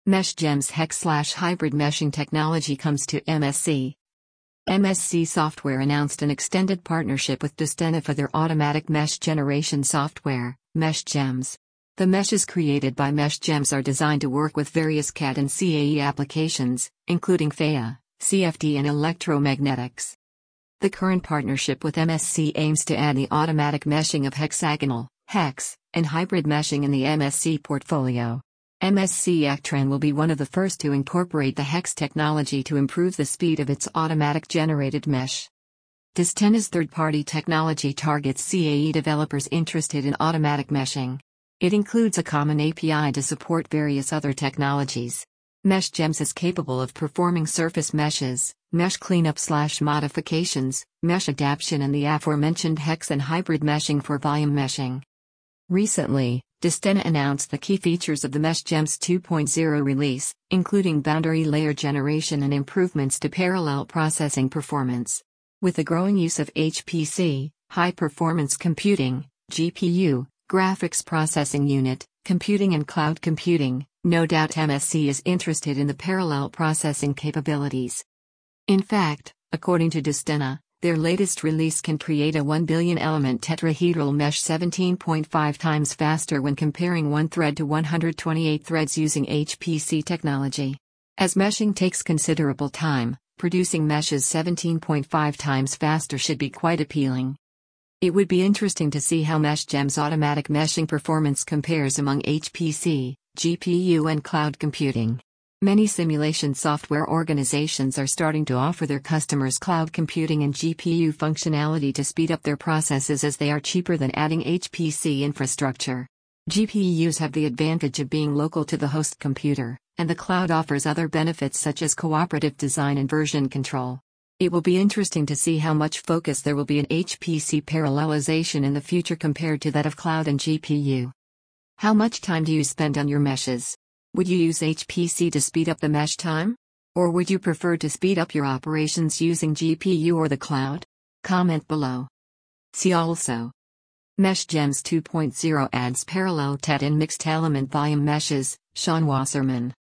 MeshGems hex/hybrid meshing technology comes to MSC. MSC Software announced an extended partnership with Distena for their automatic mesh generation software, MeshGems. The meshes created by MeshGems are designed to work with various CAD and CAE applications, including FEA, CFD and electromagnetics. The current partnership with MSC aims to add the automatic meshing of hexagonal, hex, and hybrid meshing in the MSC portfolio. MSC Actran will be one of the first to incorporate the hex technology to improve the speed of its automatic generated mesh. Distena's third-party technology targets CAE developers interested in automatic meshing. It includes a common API to support various other technologies. MeshGems is capable of performing surface meshes, mesh cleanup/modifications, mesh adaptation and the aforementioned hex and hybrid meshing for volume meshing. Recently, Distena announced the key features of the MeshGems 2.0 release, including boundary layer generation and improvements to parallel processing performance. With the growing use of HPC, high-performance computing, GPU, graphics processing unit, computing and cloud computing, no doubt MSC is interested in the parallel processing capabilities. In fact, according to Distena, their latest release can create a 1 billion element tetrahedral mesh 17.5 times faster when comparing one thread to 128 threads using HPC technology. As meshing takes considerable time, producing meshes 17.5 times faster should be quite appealing. It would be interesting to see how MeshGems' automatic meshing performance compares among HPC, GPU and cloud computing. Many simulation software organizations are starting to offer their customers cloud computing and GPU functionality to speed up their processes as they are cheaper than adding HPC infrastructure. GPUs have the advantage of being local to the host computer, and the cloud offers other benefits such as cooperative design and version control. It will be interesting to see how much focus there will be in HPC parallelization in the future compared to that of cloud and GPU. How much time do you spend on your meshes? Would you use HPC to speed up the mesh time? Or would you prefer to speed up your operations using GPU or the cloud? Comment below. See also: MeshGems 2.0 adds parallel TET and mixed element volume meshes, Sean Wasserman.